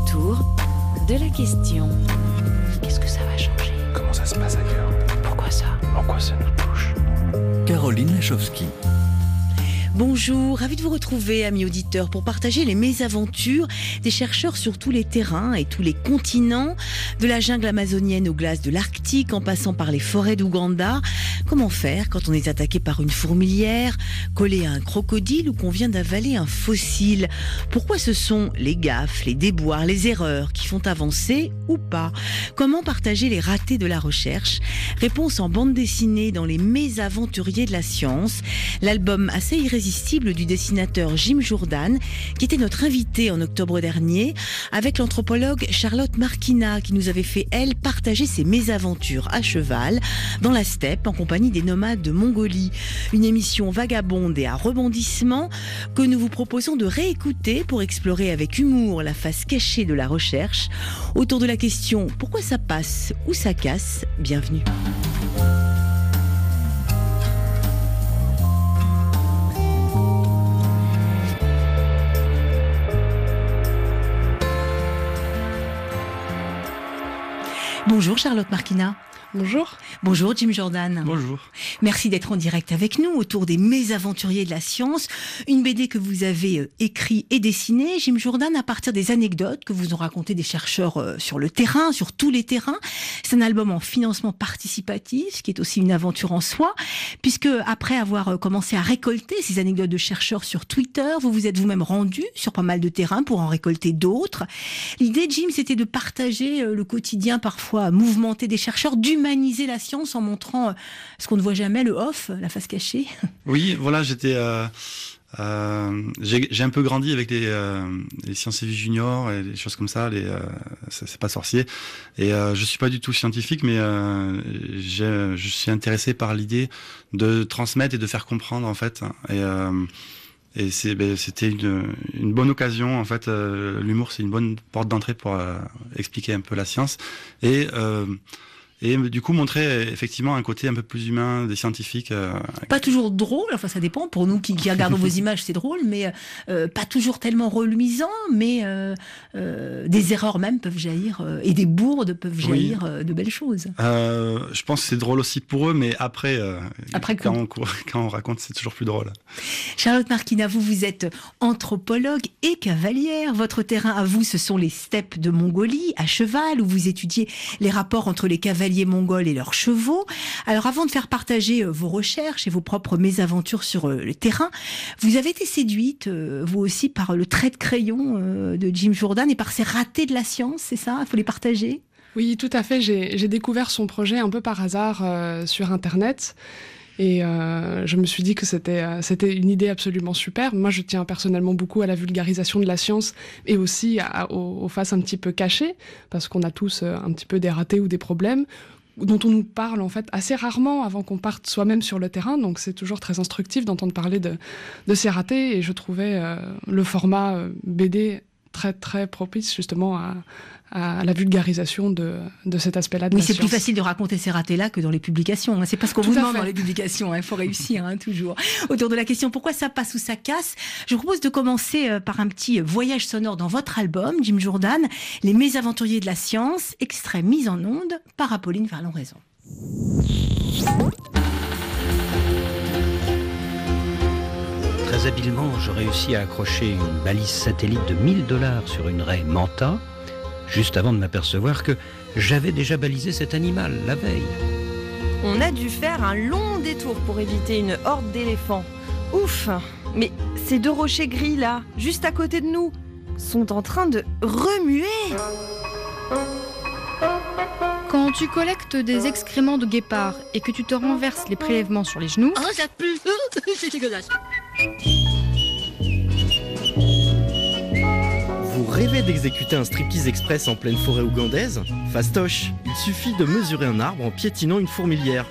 autour de la question. Qu'est-ce que ça va changer? Comment ça se passe ailleurs? Pourquoi ça? En quoi ça nous touche? Caroline Lachowski. Bonjour, ravi de vous retrouver, amis auditeurs, pour partager les mésaventures des chercheurs sur tous les terrains et tous les continents, de la jungle amazonienne aux glaces de l'Arctique, en passant par les forêts d'Ouganda. Comment faire quand on est attaqué par une fourmilière, collé à un crocodile ou qu'on vient d'avaler un fossile? Pourquoi ce sont les gaffes, les déboires, les erreurs qui font avancer ou pas? Comment partager les ratés de la recherche? Réponse en bande dessinée dans Les Mésaventuriers de la science, l'album assez irrésistible du dessinateur Jim Jordan, qui était notre invité en octobre dernier, avec l'anthropologue Charlotte Marquina, qui nous avait fait, elle, partager ses mésaventures à cheval, dans la steppe, en compagnie des nomades de Mongolie. Une émission vagabonde et à rebondissement que nous vous proposons de réécouter pour explorer avec humour la face cachée de la recherche, autour de la question « Pourquoi ça passe ou ça casse ?» Bienvenue. Bonjour Charlotte Marquina. Bonjour. Bonjour Jim Jordan. Bonjour. Merci d'être en direct avec nous autour des Mésaventuriers de la science, une BD que vous avez écrit et dessinée, Jim Jordan, à partir des anecdotes que vous ont racontées des chercheurs sur le terrain, sur tous les terrains. C'est un album en financement participatif, qui est aussi une aventure en soi, puisque après avoir commencé à récolter ces anecdotes de chercheurs sur Twitter, vous vous êtes vous-même rendu sur pas mal de terrains pour en récolter d'autres. L'idée, Jim, c'était de partager le quotidien parfois mouvementé des chercheurs, d'humaniser la science en montrant ce qu'on ne voit jamais, le off, la face cachée. Oui, voilà, j'ai un peu grandi avec les sciences et vie junior et des choses comme ça. C'est pas sorcier. Et je suis pas du tout scientifique, mais je suis intéressé par l'idée de transmettre et de faire comprendre en fait. Et c'était une bonne occasion en fait. L'humour, c'est une bonne porte d'entrée pour expliquer un peu la science et du coup montrer effectivement un côté un peu plus humain des scientifiques. Pas toujours drôle, enfin ça dépend, pour nous qui regardons vos images c'est drôle, mais pas toujours tellement reluisant, mais des erreurs même peuvent jaillir, et des bourdes peuvent jaillir de belles choses. Je pense que c'est drôle aussi pour eux, mais après quand on raconte c'est toujours plus drôle. Charlotte Marquina, vous êtes anthropologue et cavalière. Votre terrain à vous, ce sont les steppes de Mongolie, à cheval, où vous étudiez les rapports entre les cavaliers mongols et leurs chevaux. Alors avant de faire partager vos recherches et vos propres mésaventures sur le terrain, vous avez été séduite, vous aussi, par le trait de crayon de Jim Jordan et par ces ratés de la science, c'est ça? Il faut les partager? Oui, tout à fait. J'ai découvert son projet un peu par hasard sur Internet. Et je me suis dit que c'était une idée absolument super. Moi, je tiens personnellement beaucoup à la vulgarisation de la science et aussi aux faces un petit peu cachées, parce qu'on a tous un petit peu des ratés ou des problèmes dont on nous parle en fait assez rarement avant qu'on parte soi-même sur le terrain. Donc c'est toujours très instructif d'entendre parler de ces ratés. Et je trouvais le format BD très très propice justement à la vulgarisation de cet aspect-là de la science. Oui, c'est plus facile de raconter ces ratés-là que dans les publications. C'est pas ce qu'on vous demande dans les publications. Il faut réussir, toujours. Autour de la question pourquoi ça passe ou ça casse, je vous propose de commencer par un petit voyage sonore dans votre album, Jim Jordan, Les Mésaventuriers de la science, extrait mis en onde par Apolline Verlon-Raison. Très habilement, je réussis à accrocher une balise satellite de $1000 sur une raie Manta, juste avant de m'apercevoir que j'avais déjà balisé cet animal la veille. On a dû faire un long détour pour éviter une horde d'éléphants. Ouf! Mais ces deux rochers gris là, juste à côté de nous, sont en train de remuer. Quand tu collectes des excréments de guépard et que tu te renverses les prélèvements sur les genoux... Oh, ça pue! C'est dégueulasse! Vous rêvez d'exécuter un striptease express en pleine forêt ougandaise? Fastoche, il suffit de mesurer un arbre en piétinant une fourmilière.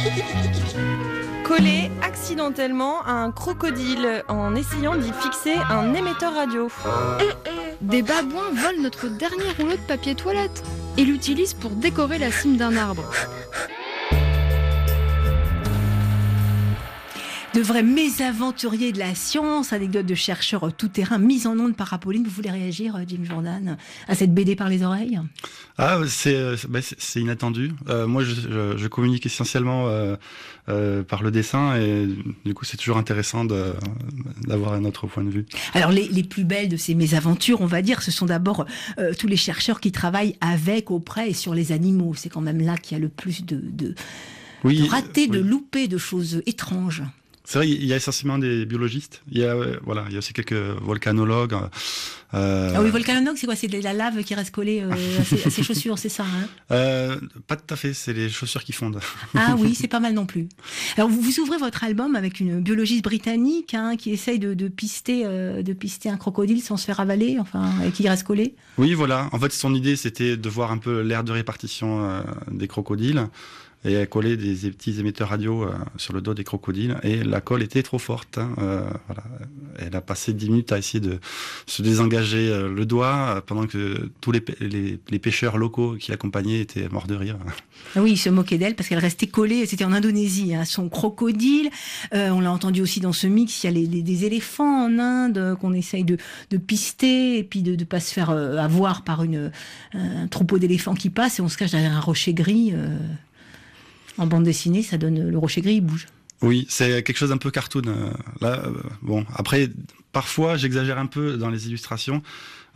Coller accidentellement à un crocodile en essayant d'y fixer un émetteur radio. Des babouins volent notre dernier rouleau de papier toilette et l'utilisent pour décorer la cime d'un arbre. De vrais mésaventuriers de la science, anecdote de chercheurs tout-terrain, mise en onde par Apolline. Vous voulez réagir, Jim Jordan, à cette BD par les oreilles ? C'est inattendu. Moi, je communique essentiellement par le dessin et du coup, c'est toujours intéressant d'avoir un autre point de vue. Alors, les plus belles de ces mésaventures, on va dire, ce sont d'abord tous les chercheurs qui travaillent avec, auprès et sur les animaux. C'est quand même là qu'il y a le plus de ratés, de loupés, de choses étranges. C'est vrai, il y a essentiellement des biologistes. Il y a aussi quelques volcanologues. Ah oui, volcanologue, c'est quoi ? C'est de la lave qui reste collée à ses chaussures, c'est ça, hein ? Pas tout à fait, c'est les chaussures qui fondent. Ah oui, c'est pas mal non plus. Alors, vous ouvrez votre album avec une biologiste britannique qui essaye de pister un crocodile sans se faire avaler, et qui reste collé. Oui, voilà. En fait, son idée, c'était de voir un peu l'aire de répartition des crocodiles. Et elle collait des petits émetteurs radio sur le dos des crocodiles et la colle était trop forte. Voilà. Elle a passé 10 minutes à essayer de se désengager le doigt pendant que tous les pêcheurs locaux qui l'accompagnaient étaient morts de rire. Ah oui, ils se moquaient d'elle parce qu'elle restait collée, c'était en Indonésie, son crocodile. On l'a entendu aussi dans ce mix, il y a des éléphants en Inde qu'on essaye de pister et puis de ne pas se faire avoir par un troupeau d'éléphants qui passe et on se cache derrière un rocher gris. En bande dessinée, ça donne le rocher gris, il bouge. Oui, c'est quelque chose d'un peu cartoon. Après, parfois, j'exagère un peu dans les illustrations.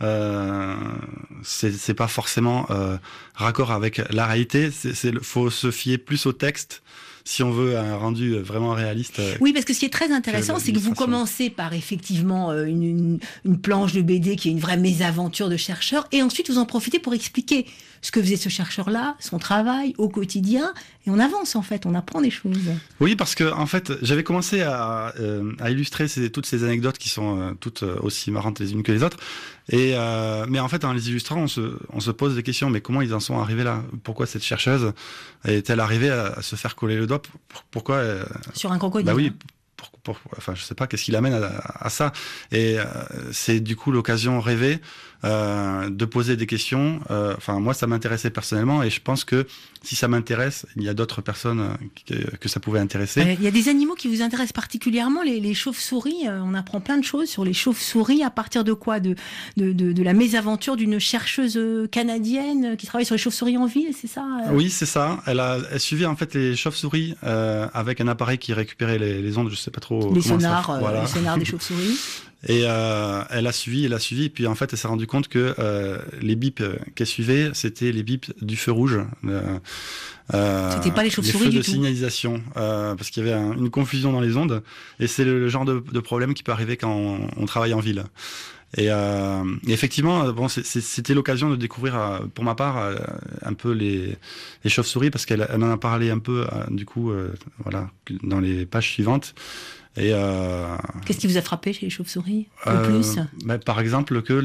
C'est pas forcément raccord avec la réalité. Faut se fier plus au texte si on veut un rendu vraiment réaliste. Oui, parce que ce qui est très intéressant, c'est que vous commencez par effectivement une planche de BD qui est une vraie mésaventure de chercheur, et ensuite vous en profitez pour expliquer ce que faisait ce chercheur-là, son travail au quotidien, et on avance en fait, on apprend des choses. Oui, parce que en fait, j'avais commencé à illustrer toutes ces anecdotes qui sont toutes aussi marrantes les unes que les autres, mais en fait, en les illustrant, on se pose des questions. Mais comment ils en sont arrivés là ? Pourquoi cette chercheuse est-elle arrivée à se faire coller le doigt ? Pourquoi sur un crocodile ? Bah oui. Je sais pas, qu'est-ce qui l'amène à ça. Et c'est du coup l'occasion rêvée de poser des questions. Moi, ça m'intéressait personnellement et je pense que si ça m'intéresse, il y a d'autres personnes que ça pouvait intéresser. Il y a des animaux qui vous intéressent particulièrement, les chauves-souris. On apprend plein de choses sur les chauves-souris. À partir de quoi ? De la mésaventure d'une chercheuse canadienne qui travaille sur les chauves-souris en ville, c'est ça ? Oui, c'est ça. Elle suivait en fait les chauves-souris avec un appareil qui récupérait les ondes, je sais pas trop. Les sonars des chauves-souris. Et elle a suivi, et puis en fait elle s'est rendue compte que les bips qu'elle suivait, c'était les bips du feu rouge. C'était pas les chauves-souris du tout. Les feux de signalisation, parce qu'il y avait une confusion dans les ondes, et c'est le genre de problème qui peut arriver quand on travaille en ville. Et effectivement, c'était l'occasion de découvrir, pour ma part, un peu les chauves-souris, parce qu'elle en a parlé un peu, dans les pages suivantes. Et qu'est-ce qui vous a frappé chez les chauves-souris le plus ? Par exemple, que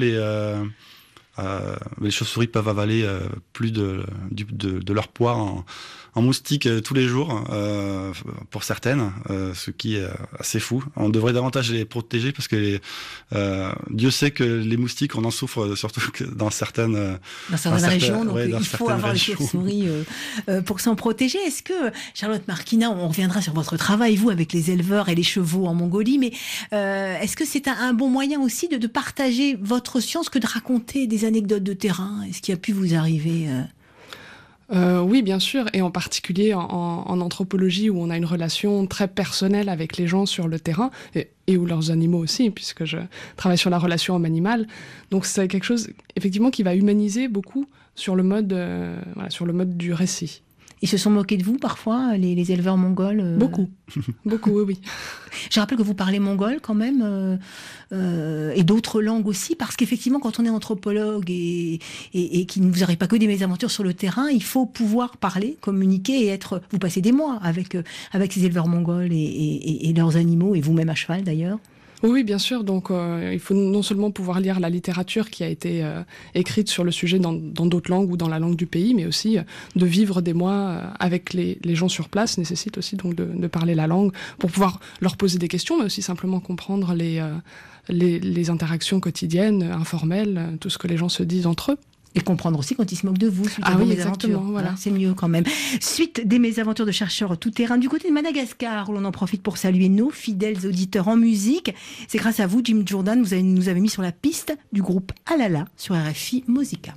les chauves-souris peuvent avaler plus de leur poids en moustiques tous les jours, pour certaines, ce qui est assez fou. On devrait davantage les protéger parce que Dieu sait que les moustiques, on en souffre surtout dans certaines régions, donc il faut avoir les chauves-souris pour s'en protéger. Est-ce que, Charlotte Marquina, on reviendra sur votre travail, vous, avec les éleveurs et les chevaux en Mongolie, mais est-ce que c'est un bon moyen aussi de partager votre science que de raconter des anecdotes de terrain ? Est-ce qui a pu vous arriver Oui, bien sûr, et en particulier en anthropologie où on a une relation très personnelle avec les gens sur le terrain, et où leurs animaux aussi, puisque je travaille sur la relation homme-animal. Donc c'est quelque chose, effectivement, qui va humaniser beaucoup sur le mode du récit. Ils se sont moqués de vous parfois, les éleveurs mongols Beaucoup, oui. Je rappelle que vous parlez mongol quand même, et d'autres langues aussi, parce qu'effectivement, quand on est anthropologue et qu'il ne vous arrive pas que des mésaventures sur le terrain, il faut pouvoir parler, communiquer et vous passez des mois avec ces éleveurs mongols et leurs animaux, et vous-même à cheval d'ailleurs. Oui, bien sûr. Donc, il faut non seulement pouvoir lire la littérature qui a été écrite sur le sujet dans d'autres langues ou dans la langue du pays, mais aussi de vivre des mois avec les gens sur place nécessite aussi donc de parler la langue pour pouvoir leur poser des questions, mais aussi simplement comprendre les interactions quotidiennes, informelles, tout ce que les gens se disent entre eux. Et comprendre aussi quand ils se moquent de vous, suite à Ah vos oui, mésaventures. exactement, voilà. Hein, c'est mieux quand même. Suite des mésaventures de chercheurs tout-terrain du côté de Madagascar, où l'on en profite pour saluer nos fidèles auditeurs en musique. C'est grâce à vous, Jim Jordan, vous nous avez mis sur la piste du groupe Alala sur RFI Musica.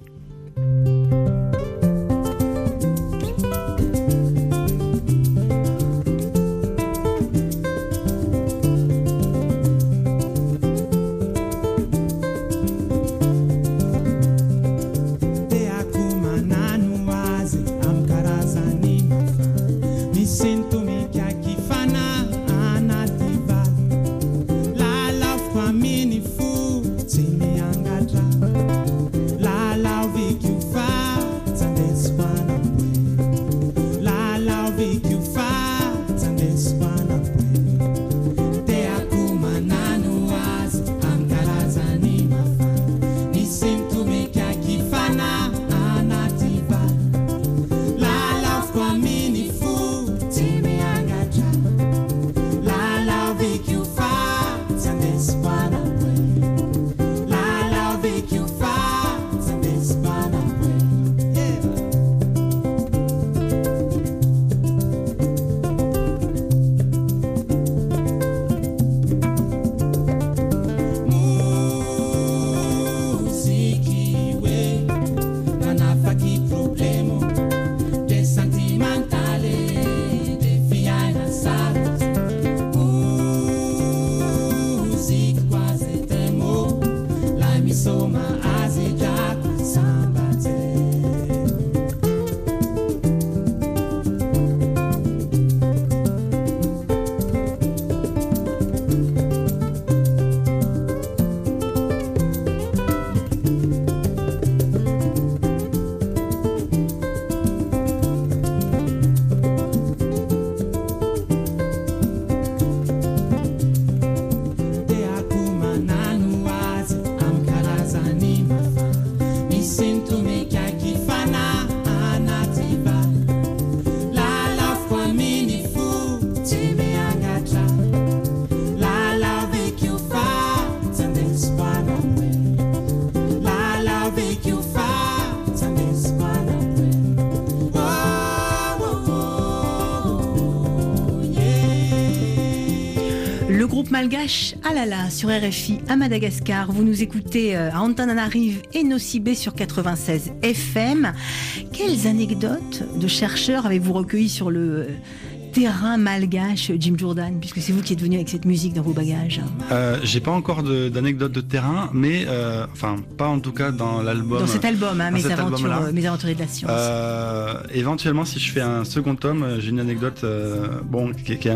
Le groupe malgache Alala sur RFI à Madagascar. Vous nous écoutez à Antananarive et Nosibé sur 96 FM. Quelles anecdotes de chercheurs avez-vous recueillies sur le terrain malgache, Jim Jordan, puisque c'est vous qui êtes venu avec cette musique dans vos bagages? J'ai pas encore d'anecdotes de terrain, mais enfin pas en tout cas dans l'album. Dans cet album, hein, Mes aventures de la science. Éventuellement, si je fais un second tome, j'ai une anecdote qui est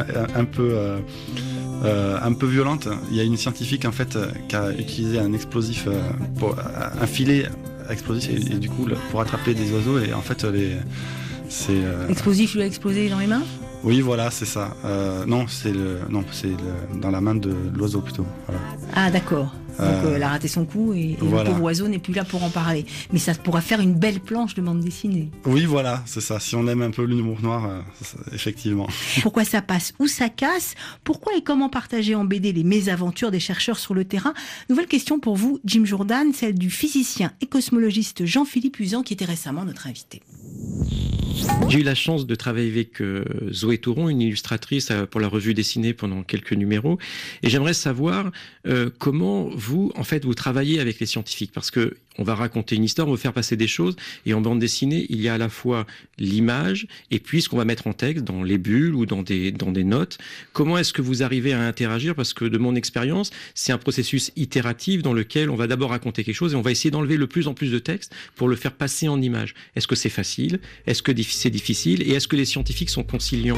un peu violente. Il y a une scientifique en fait qui a utilisé un explosif, un filet explosif et du coup pour attraper des oiseaux et en fait explosif lui a explosé dans les mains. Oui, voilà, c'est ça. Non, c'est dans la main de l'oiseau plutôt. Voilà. Ah, d'accord. Donc elle a raté son coup et voilà. Le pauvre oiseau n'est plus là pour en parler. Mais ça pourra faire une belle planche de bande dessinée. Oui, voilà, c'est ça. Si on aime un peu l'humour noir, effectivement. Pourquoi ça passe ou ça casse? Pourquoi et comment partager en BD les mésaventures des chercheurs sur le terrain? Nouvelle question pour vous, Jim Jordan, celle du physicien et cosmologiste Jean-Philippe Uzan, qui était récemment notre invité. J'ai eu la chance de travailler avec Zoé Touron, une illustratrice pour la revue dessinée pendant quelques numéros. Et j'aimerais savoir comment vous travaillez avec les scientifiques. Parce que on va raconter une histoire, on va faire passer des choses. Et en bande dessinée, il y a à la fois l'image et puis ce qu'on va mettre en texte, dans les bulles ou dans des notes. Comment est-ce que vous arrivez à interagir? Parce que de mon expérience, c'est un processus itératif dans lequel on va d'abord raconter quelque chose et on va essayer d'enlever le plus en plus de texte pour le faire passer en image. Est-ce que c'est facile? Est-ce que c'est difficile? Et est-ce que les scientifiques sont conciliants?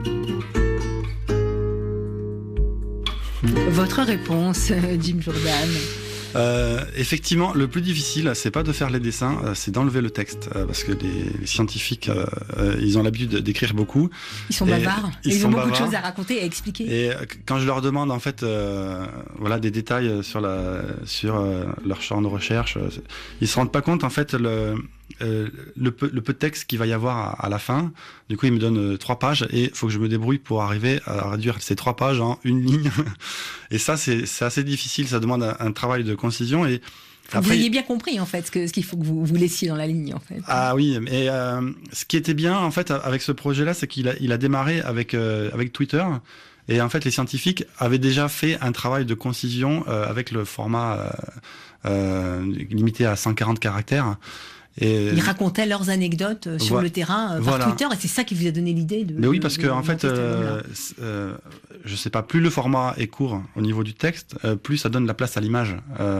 Votre réponse, Jim Jordan? Effectivement, le plus difficile, c'est pas de faire les dessins, c'est d'enlever le texte, parce que les scientifiques, ils ont l'habitude d'écrire beaucoup. Ils sont bavards. Ils ont beaucoup de choses à raconter et à expliquer. Et quand je leur demande en fait, des détails sur leur champ de recherche, ils se rendent pas compte en fait le peu de texte qu'il va y avoir à la fin. Du coup, ils me donnent 3 pages et il faut que je me débrouille pour arriver à réduire ces 3 pages en une ligne. Et ça, c'est assez difficile. Ça demande un travail de concision et Vous aviez bien compris, en fait, ce qu'il faut que vous laissiez dans la ligne, en fait. Ah oui, mais ce qui était bien, en fait, avec ce projet-là, c'est qu'il a démarré avec Twitter. Et en fait, les scientifiques avaient déjà fait un travail de concision avec le format limité à 140 caractères. Et ils racontaient leurs anecdotes sur le terrain par Twitter, et c'est ça qui vous a donné l'idée de... Mais oui, parce que en fait, je sais pas, plus le format est court au niveau du texte, plus ça donne la place à l'image.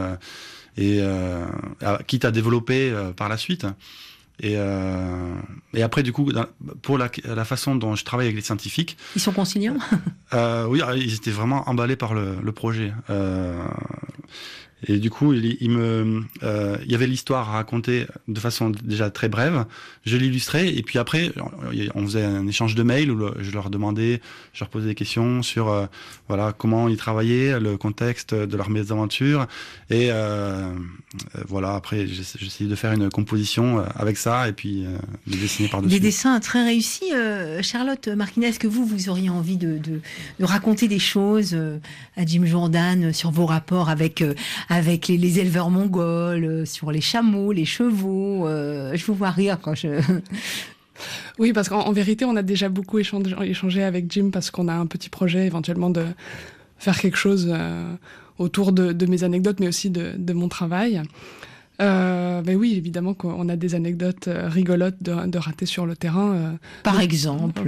Quitte à développer par la suite. Et après, du coup, pour la façon dont je travaille avec les scientifiques... Ils sont conciliants? Oui, ils étaient vraiment emballés par le projet. Et du coup, il y avait l'histoire à raconter de façon déjà très brève. Je l'illustrais, et puis après, on faisait un échange de mails où je leur demandais, je leur posais des questions sur voilà comment ils travaillaient, le contexte de leur mésaventure, et voilà. Après, j'essayais de faire une composition avec ça, et puis de dessiner par-dessus. Des dessins très réussis. Charlotte Marquinet, est-ce que vous auriez envie de raconter des choses à Jim Jordan sur vos rapports avec les éleveurs mongols, sur les chameaux, les chevaux? Je vous vois rire quand je... Oui, parce qu'en vérité, on a déjà beaucoup échangé avec Jim, parce qu'on a un petit projet éventuellement de faire quelque chose autour de mes anecdotes, mais aussi de mon travail. Mais oui, évidemment qu'on a des anecdotes rigolotes de ratés sur le terrain. Par exemple,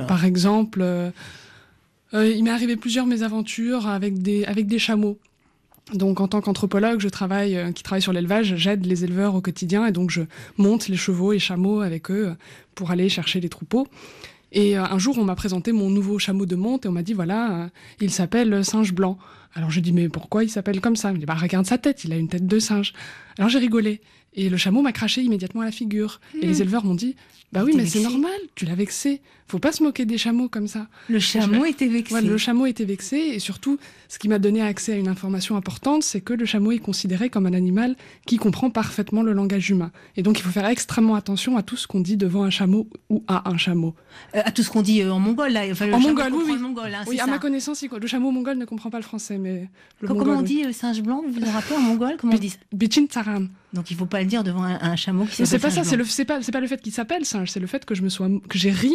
il m'est arrivé plusieurs mésaventures avec des chameaux. Donc en tant qu'anthropologue, qui travaille sur l'élevage, j'aide les éleveurs au quotidien, et donc je monte les chevaux et chameaux avec eux pour aller chercher les troupeaux. Et un jour, on m'a présenté mon nouveau chameau de monte, et on m'a dit, voilà, il s'appelle Singe Blanc. Alors j'ai dit, mais pourquoi il s'appelle comme ça? Il m'a dit, bah regarde sa tête, il a une tête de singe. Alors j'ai rigolé, et le chameau m'a craché immédiatement à la figure. Et les éleveurs m'ont dit, bah oui, mais c'est normal, tu l'as vexé. Faut pas se moquer des chameaux comme ça. Le chameau était vexé. Ouais, le chameau était vexé, et surtout, ce qui m'a donné accès à une information importante, c'est que le chameau est considéré comme un animal qui comprend parfaitement le langage humain. Et donc il faut faire extrêmement attention à tout ce qu'on dit devant un chameau ou à un chameau. À tout ce qu'on dit en mongol, là. Enfin, en mongol, oui. Mongol, hein, oui, à ma connaissance, le chameau mongol ne comprend pas le français, mais comment on dit singe blanc? Vous vous rappelez en mongol? Comment on dit ça? Bichin Tsaran. Donc il faut pas le dire devant un chameau qui s'appelle singe blanc. C'est pas le fait qu'il s'appelle singe, c'est le fait que j'ai ri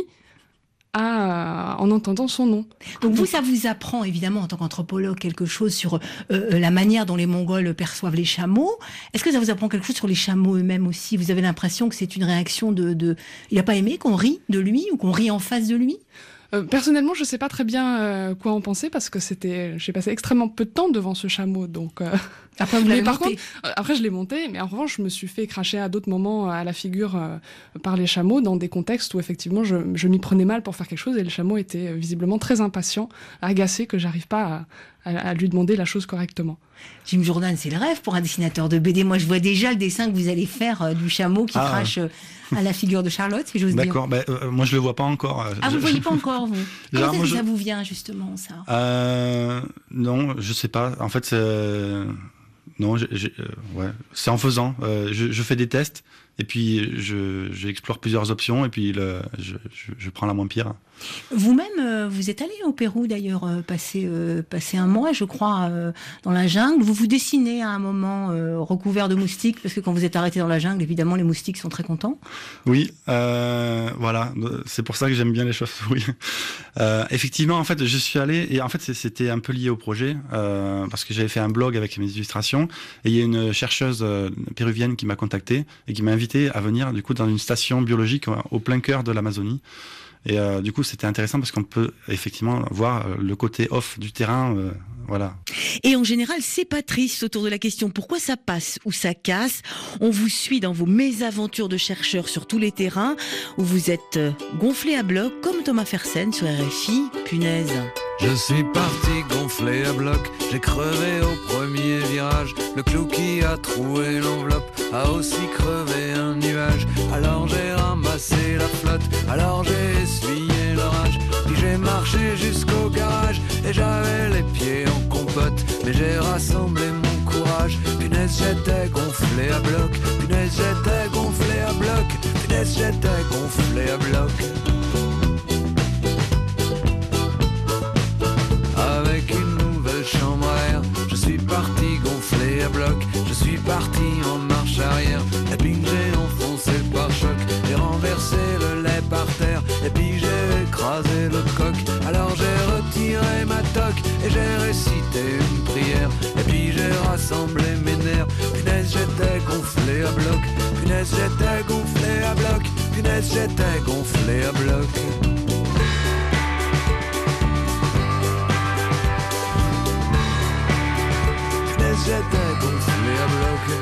en entendant son nom. Donc ça vous apprend évidemment en tant qu'anthropologue quelque chose sur la manière dont les Mongols perçoivent les chameaux. Est-ce que ça vous apprend quelque chose sur les chameaux eux-mêmes aussi? Vous avez l'impression que c'est une réaction il n'a pas aimé qu'on rit de lui, ou qu'on rit en face de lui? Personnellement, je sais pas très bien quoi en penser, parce que j'ai passé extrêmement peu de temps devant ce chameau, donc... Après, vous l'avez monté. Par contre, après, je l'ai monté, mais en revanche, je me suis fait cracher à d'autres moments à la figure par les chameaux, dans des contextes où effectivement je m'y prenais mal pour faire quelque chose, et le chameau était visiblement très impatient, agacé que j'arrive pas à lui demander la chose correctement. Jim Jordan, c'est le rêve pour un dessinateur de BD. Moi, je vois déjà le dessin que vous allez faire du chameau qui crache à la figure de Charlotte, si j'ose dire. D'accord, moi je le vois pas encore. Vous le voyez pas encore, vous? Comment ça vous vient, justement, ça? Non, je sais pas. En fait, non, c'est en faisant. Je fais des tests, et puis j'explore plusieurs options, et puis je prends la moins pire. Vous-même, vous êtes allé au Pérou d'ailleurs, passer un mois, je crois, dans la jungle. Vous vous dessinez à un moment recouvert de moustiques, parce que quand vous êtes arrêté dans la jungle, évidemment, les moustiques sont très contents. Oui, voilà, c'est pour ça que j'aime bien les chauves-souris. Effectivement, en fait, je suis allé, et en fait, c'était un peu lié au projet, parce que j'avais fait un blog avec mes illustrations, et il y a une chercheuse péruvienne qui m'a contacté et qui m'a invité à venir, du coup, dans une station biologique au plein cœur de l'Amazonie. Et du coup, c'était intéressant parce qu'on peut effectivement voir le côté off du terrain, voilà. Et en général, c'est pas triste autour de la question pourquoi ça passe ou ça casse. On vous suit dans vos mésaventures de chercheurs sur tous les terrains, où vous êtes gonflé à bloc, comme Thomas Fersen sur RFI. Punaise. Je suis parti gonflé à bloc, j'ai crevé au premier virage. Le clou qui a troué l'enveloppe a aussi crevé un nuage. Alors j'ai ramassé la flotte, alors j'ai essuyé l'orage. Puis j'ai marché jusqu'au garage et j'avais les pieds en compote. Mais j'ai rassemblé mon courage, punaise j'étais gonflé à bloc. Punaise j'étais gonflé à bloc, punaise j'étais gonflé à bloc. Avec une nouvelle chambre à air, je suis parti gonflé à bloc, je suis parti en marche arrière. Et puis j'ai enfoncé le pare-choc et renversé le lait par terre. Et puis j'ai écrasé le coq. Alors j'ai retiré ma toque et j'ai récité une prière. Et puis j'ai rassemblé mes nerfs. Punaise, j'étais gonflé à bloc. Punaise, j'étais gonflé à bloc. Punaise, j'étais gonflé à bloc. Punaise, j'étais gonflé à bloc.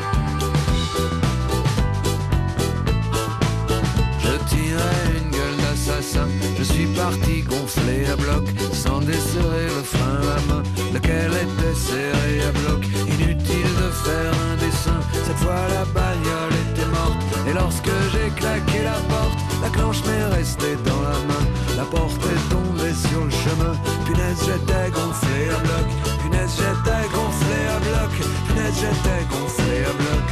Je tirais une gueule d'assassin. Je suis parti gonflé à bloc, sans desserrer le frein à main, lequel était serré à bloc. Inutile de faire un dessin, cette fois la bagnole était morte. Et lorsque j'ai claqué la porte, la clenche m'est restée dans la main. La porte est tombée sur le chemin. Punaise, j'étais gonflé à bloc. Punaise, j'étais gonflé à bloc. Punaise, j'étais gonflé à bloc.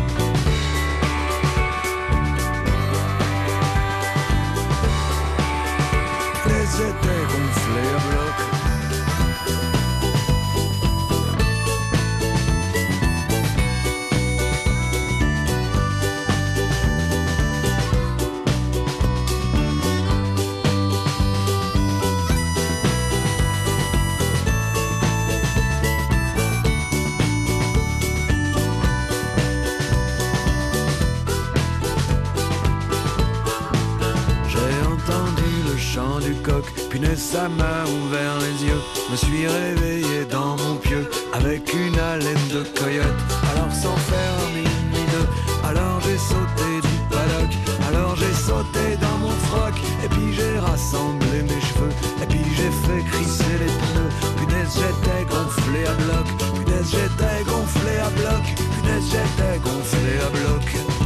J'étais gonflé à bloc. Du coq, punaise, ça m'a ouvert les yeux. Me suis réveillé dans mon pieu avec une haleine de coyote. Alors sans faire ni une ni deux, alors j'ai sauté du paddock. Alors j'ai sauté dans mon froc et puis j'ai rassemblé mes cheveux. Et puis j'ai fait crisser les pneus. Punaise, j'étais gonflé à bloc. Punaise, j'étais gonflé à bloc. Punaise, j'étais gonflé à bloc.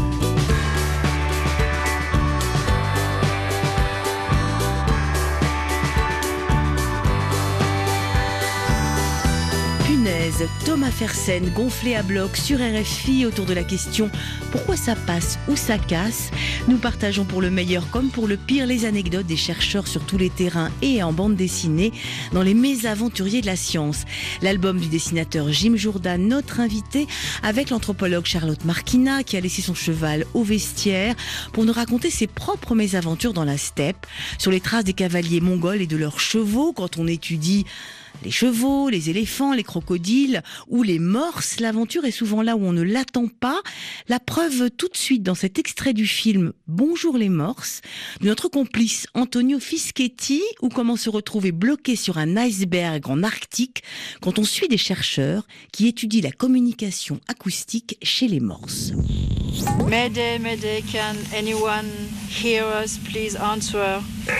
Thomas Fersen, gonflé à bloc sur RFI autour de la question pourquoi ça passe ou ça casse. Nous partageons pour le meilleur comme pour le pire les anecdotes des chercheurs sur tous les terrains et en bande dessinée dans les Mésaventuriers de la science. L'album du dessinateur Jim Jourdan, notre invité, avec l'anthropologue Charlotte Marquina qui a laissé son cheval au vestiaire pour nous raconter ses propres mésaventures dans la steppe, sur les traces des cavaliers mongols et de leurs chevaux. Quand on étudie les chevaux, les éléphants, les crocodiles ou les morses, l'aventure est souvent là où on ne l'attend pas. La preuve tout de suite dans cet extrait du film Bonjour les morses, de notre complice Antonio Fischetti, ou comment se retrouver bloqué sur un iceberg en Arctique quand on suit des chercheurs qui étudient la communication acoustique chez les morses. Mayday, Mayday, can anyone hear us? Please answer.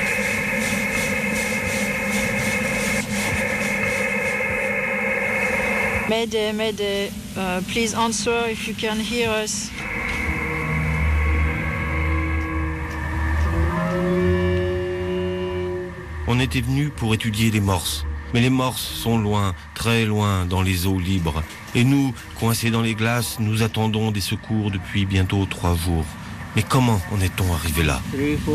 Mayday, Mayday, please answer if you can hear us. On était venu pour étudier les morses. Mais les morses sont loin, très loin, dans les eaux libres. Et nous, coincés dans les glaces, nous attendons des secours depuis bientôt 3 jours. Mais comment en est-on arrivé là?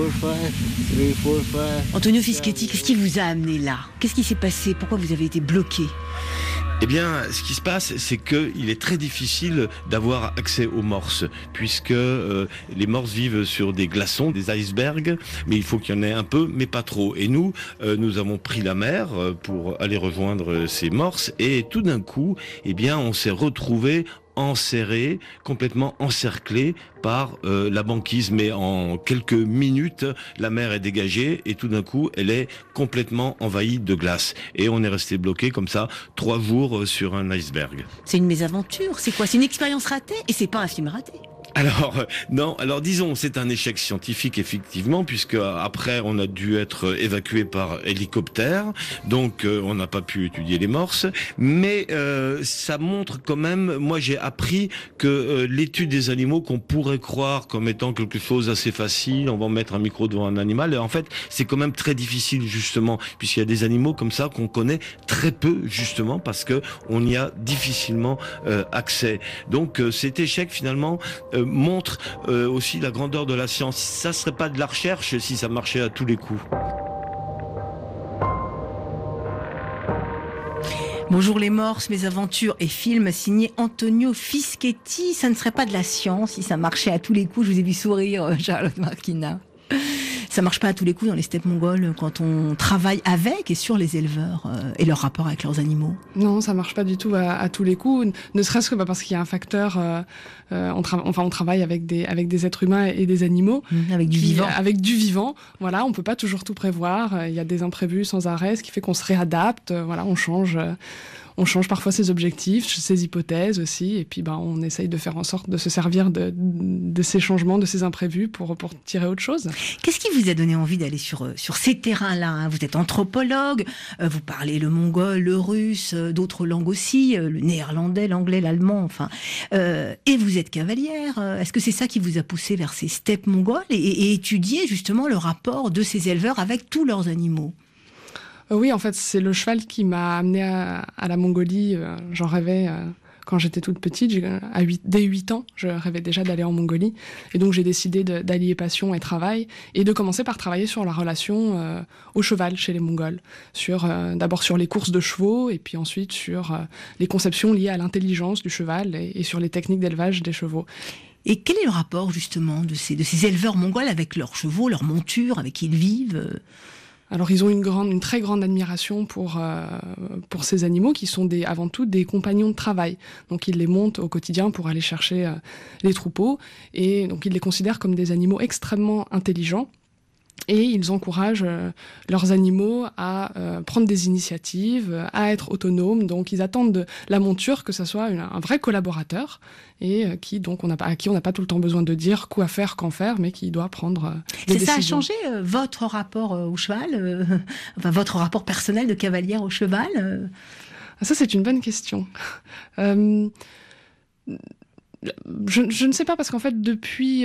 Antonio Fischetti, qu'est-ce qui vous a amené là? Qu'est-ce qui s'est passé? Pourquoi vous avez été bloqué? Eh bien, ce qui se passe, c'est qu'il est très difficile d'avoir accès aux morses, puisque les morses vivent sur des glaçons, des icebergs, mais il faut qu'il y en ait un peu, mais pas trop. Et nous, nous avons pris la mer pour aller rejoindre ces morses, et tout d'un coup, eh bien, on s'est retrouvés enserré, complètement encerclé par la banquise, mais en quelques minutes, la mer est dégagée et tout d'un coup, elle est complètement envahie de glace. Et on est resté bloqué comme ça 3 jours sur un iceberg. C'est une mésaventure, c'est quoi? C'est une expérience ratée et c'est pas un film raté. Alors, non, alors disons, c'est un échec scientifique, effectivement, puisque après, on a dû être évacué par hélicoptère, donc on n'a pas pu étudier les morses, mais ça montre quand même, moi j'ai appris que l'étude des animaux qu'on pourrait croire comme étant quelque chose assez facile, on va mettre un micro devant un animal, et en fait, c'est quand même très difficile, justement, puisqu'il y a des animaux comme ça qu'on connaît très peu, justement, parce que on y a difficilement accès. Donc cet échec, finalement, montre aussi la grandeur de la science. Ça serait pas de la recherche si ça marchait à tous les coups. Bonjour les Morses, mes aventures et films signé Antonio Fischetti. Ça ne serait pas de la science si ça marchait à tous les coups. Je vous ai vu sourire, Charlotte Marquina. Ça marche pas à tous les coups dans les steppes mongoles quand on travaille avec et sur les éleveurs et leur rapport avec leurs animaux. Non, ça marche pas du tout à tous les coups, ne serait-ce que parce qu'il y a un facteur. On travaille avec des êtres humains et des animaux, avec du vivant. Avec du vivant. Voilà, on peut pas toujours tout prévoir. Il y a des imprévus sans arrêt, ce qui fait qu'on se réadapte. Voilà, on change. On change parfois ses objectifs, ses hypothèses aussi, et puis on essaye de faire en sorte de se servir de ces changements, de ces imprévus pour tirer autre chose. Qu'est-ce qui vous a donné envie d'aller sur ces terrains-là, hein? Vous êtes anthropologue, vous parlez le mongol, le russe, d'autres langues aussi, le néerlandais, l'anglais, l'allemand, enfin, et vous êtes cavalière. Est-ce que c'est ça qui vous a poussé vers ces steppes mongoles et étudier justement le rapport de ces éleveurs avec tous leurs animaux? Oui, en fait, c'est le cheval qui m'a amenée à la Mongolie. J'en rêvais quand j'étais toute petite. Dès 8 ans, je rêvais déjà d'aller en Mongolie. Et donc, j'ai décidé d'allier passion et travail et de commencer par travailler sur la relation au cheval chez les Mongols. D'abord sur les courses de chevaux et puis ensuite sur les conceptions liées à l'intelligence du cheval et sur les techniques d'élevage des chevaux. Et quel est le rapport, justement, de ces éleveurs mongols avec leurs chevaux, leurs montures, avec qui ils vivent ? Alors ils ont une très grande admiration pour ces animaux qui sont avant tout des compagnons de travail. Donc ils les montent au quotidien pour aller chercher les troupeaux et donc ils les considèrent comme des animaux extrêmement intelligents. Et ils encouragent leurs animaux à prendre des initiatives, à être autonomes. Donc ils attendent de la monture que ça soit un vrai collaborateur et à qui on n'a pas tout le temps besoin de dire quoi faire, quand faire, mais qui doit prendre des décisions. Ça a changé votre rapport au cheval, votre rapport personnel de cavalière au cheval Ça, c'est une bonne question. Je ne sais pas, parce qu'en fait, depuis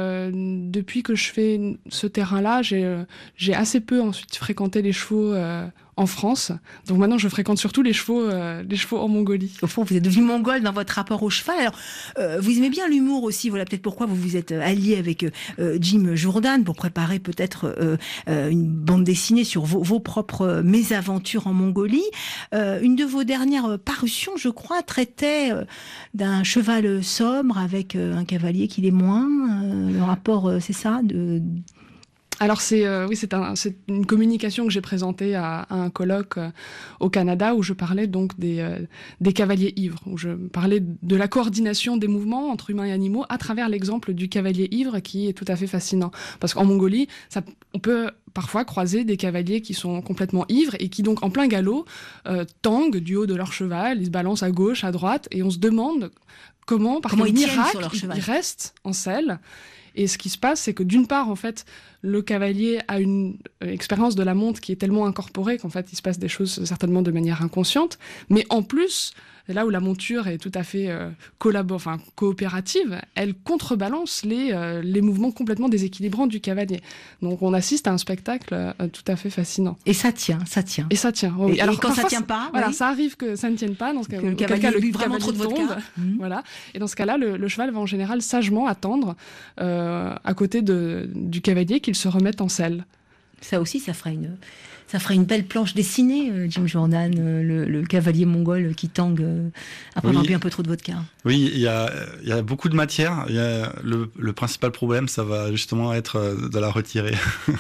que je fais ce terrain-là, j'ai assez peu ensuite fréquenté les chevaux en France. Donc maintenant, je fréquente surtout les chevaux en Mongolie. Au fond, vous êtes devenu mongol dans votre rapport au cheval. Alors, vous aimez bien l'humour aussi. Voilà peut-être pourquoi vous vous êtes allié avec Jim Jourdan pour préparer peut-être une bande dessinée sur vos propres mésaventures en Mongolie. Une de vos dernières parutions, je crois, traitait d'un cheval sobre avec un cavalier qui l'est moins. Le rapport, c'est ça Alors c'est une communication que j'ai présentée à un colloque au Canada où je parlais donc des cavaliers ivres, où je parlais de la coordination des mouvements entre humains et animaux à travers l'exemple du cavalier ivre qui est tout à fait fascinant. Parce qu'en Mongolie, on peut parfois croiser des cavaliers qui sont complètement ivres et qui donc en plein galop tanguent du haut de leur cheval, ils se balancent à gauche, à droite et on se demande comment par quel miracle ils restent en selle. Et ce qui se passe, c'est que d'une part, en fait, le cavalier a une expérience de la monte qui est tellement incorporée qu'en fait, il se passe des choses certainement de manière inconsciente. Mais en plus, là où la monture est tout à fait coopérative, elle contrebalance les mouvements complètement déséquilibrants du cavalier. Donc on assiste à un spectacle tout à fait fascinant. Et ça tient. Et ça tient. Oui. Et alors quand ça tient pas, voilà, ça arrive que ça ne tienne pas. Dans ce cas, le cavalier a bu vraiment trop de vodka. Voilà. Et dans ce cas-là, le cheval va en général sagement attendre à côté du cavalier qu'il se remette en selle. Ça aussi, ça ferait une belle planche dessinée, Jim Jourdan, le cavalier mongol qui tangue après avoir bu un peu trop de vodka. Oui, il y a beaucoup de matière. Le principal problème, ça va justement être de la retirer.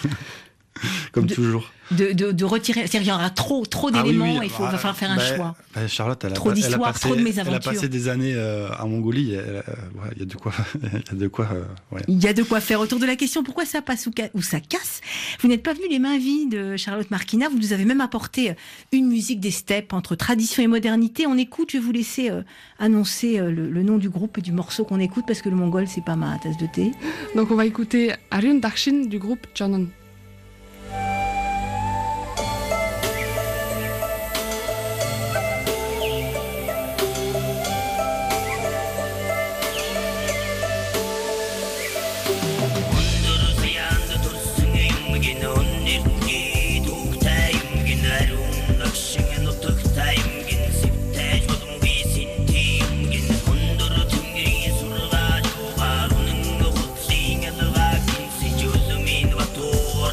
Comme toujours. De retirer, c'est-à-dire qu'il y aura trop d'éléments et il va falloir faire un choix. Charlotte, trop d'histoires, trop de mésaventures. Elle a passé des années en Mongolie, il y a de quoi. Il y a de quoi faire. Autour de la question pourquoi ça passe ou ça casse, vous n'êtes pas venu les mains vides, Charlotte Marquina, vous nous avez même apporté une musique des steppes entre tradition et modernité. On écoute, je vais vous laisser annoncer le nom du groupe et du morceau qu'on écoute parce que le mongol c'est pas ma tasse de thé. Donc on va écouter Arun Dakshin du groupe Chanan. Tua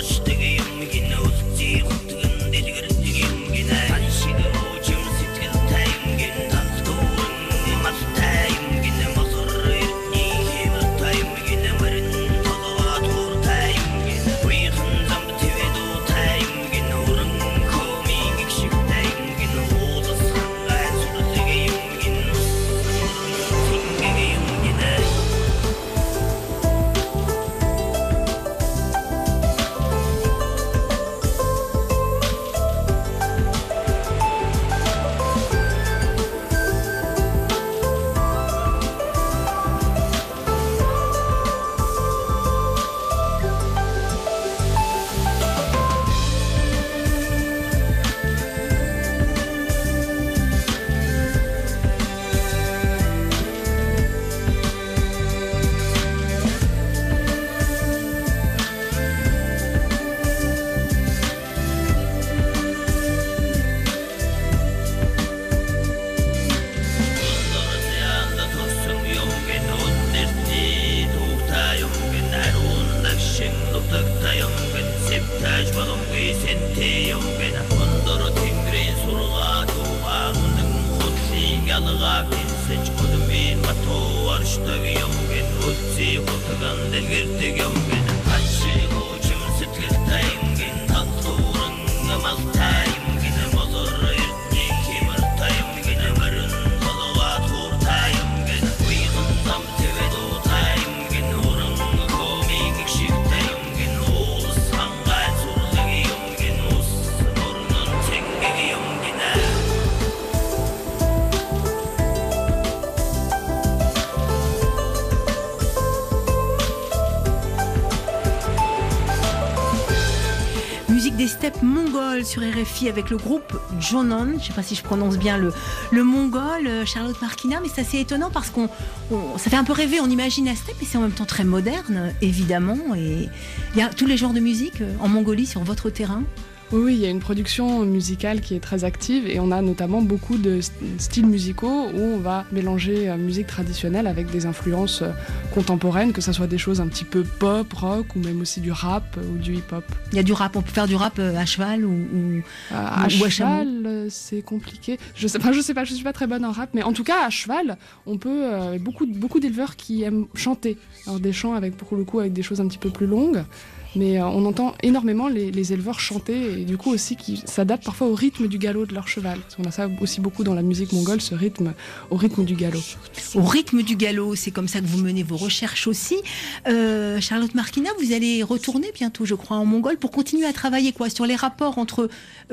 Des steppes mongoles sur RFI avec le groupe Jonon. Je ne sais pas si je prononce bien le mongol, Charlotte Markina, mais c'est assez étonnant parce ça fait un peu rêver. On imagine la steppe, et c'est en même temps très moderne, évidemment. Et il y a tous les genres de musique en Mongolie sur votre terrain. Oui, il y a une production musicale qui est très active et on a notamment beaucoup de styles musicaux où on va mélanger musique traditionnelle avec des influences contemporaines, que ce soit des choses un petit peu pop, rock ou même aussi du rap ou du hip-hop. Il y a du rap, on peut faire du rap à cheval ou à cheval, c'est compliqué. Je sais pas, je suis pas très bonne en rap, mais en tout cas à cheval, on peut beaucoup d'éleveurs qui aiment chanter. Alors des chants avec pour le coup avec des choses un petit peu plus longues. Mais on entend énormément les éleveurs chanter et du coup aussi qui s'adaptent parfois au rythme du galop de leur cheval. Parce qu'on a ça aussi beaucoup dans la musique mongole, ce rythme, au rythme du galop. Au rythme du galop, c'est comme ça que vous menez vos recherches aussi. Charlotte Markina, vous allez retourner bientôt, je crois, en Mongole pour continuer à travailler sur les rapports entre